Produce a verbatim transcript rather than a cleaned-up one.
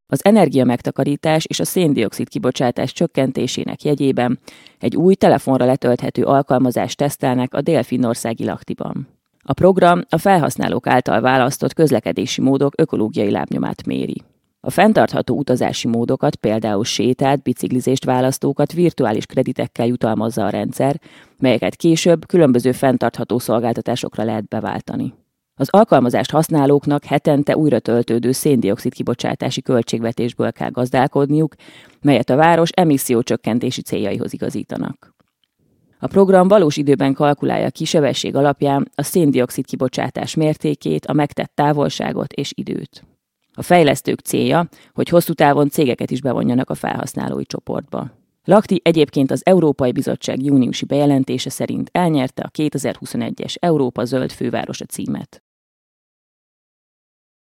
Az energiamegtakarítás és a szén-dioxid kibocsátás csökkentésének jegyében egy új telefonra letölthető alkalmazást tesztelnek a dél-finnországi Lahtiban. A program a felhasználók által választott közlekedési módok ökológiai lábnyomát méri. A fenntartható utazási módokat, például sétát, biciklizést választókat virtuális kreditekkel jutalmazza a rendszer, melyeket később különböző fenntartható szolgáltatásokra lehet beváltani. Az alkalmazást használóknak hetente újra töltődő szén-dioxid kibocsátási költségvetésből kell gazdálkodniuk, melyet a város emissziócsökkentési céljaihoz igazítanak. A program valós időben kalkulálja ki sebesség alapján a szén-dioxid kibocsátás mértékét, a megtett távolságot és időt. A fejlesztők célja, hogy hosszú távon cégeket is bevonjanak a felhasználói csoportba. Lahti egyébként az Európai Bizottság júniusi bejelentése szerint elnyerte a kétezer-huszonegyes Európa zöld fővárosa címet.